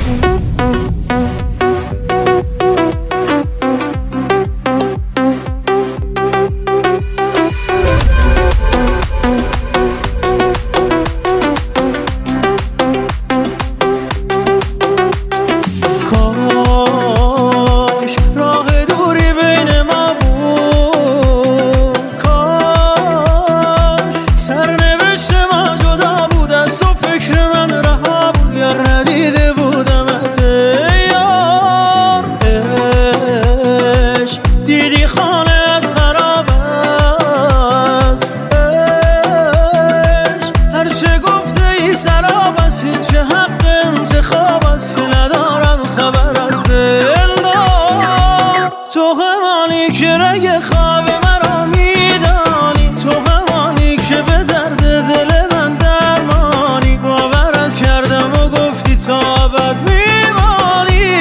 چه حق انتخاب است که ندارم خبر از دلدار. تو همانی که رگ خواب مرا میدانی، تو همانی که به درد دل من درمانی. باورت کردم و گفتی تا ابد میمانی.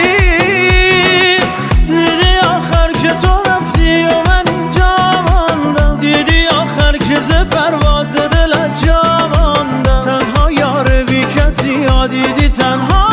دیدی آخر که تو رفتی و من اینجا ماندم. دیدی آخر که ز پرواز دلت جا ماندم. تنها یار بی کسی ها دیدی تنها